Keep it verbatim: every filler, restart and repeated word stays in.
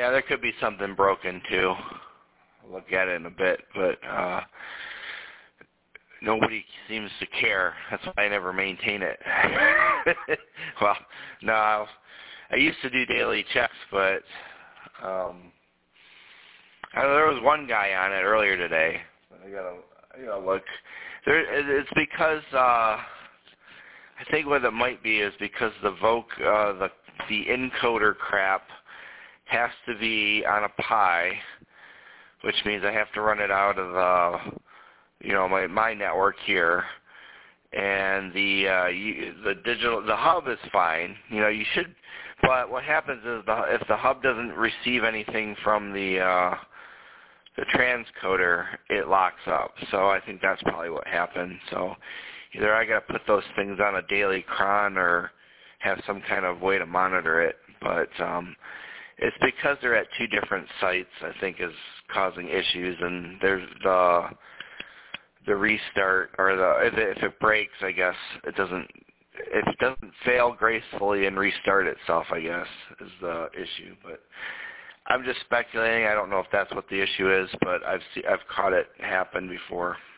Yeah, there could be something broken too. I'll look at it in a bit, but uh, nobody seems to care. That's why I never maintain it. Well, no, I, I used to do daily checks, but um, I know there was one guy on it earlier today. I gotta, I gotta look. There, it's because uh, I think what it might be is because the voc, uh, the the encoder crap has to be on a Pi, which means I have to run it out of the, you know, my my network here, and the uh, you, the digital the hub is fine. You know, you should, but what happens is the if the hub doesn't receive anything from the uh, the transcoder, it locks up. So I think that's probably what happened. So either I got to put those things on a daily cron or have some kind of way to monitor it. But um, it's because they're at two different sites, I think, is causing issues. And there's the the restart or the if it, if it breaks, I guess it doesn't. If it doesn't fail gracefully and restart itself, I guess is the issue. But I'm just speculating. I don't know if that's what the issue is, but I've see, I've caught it happen before.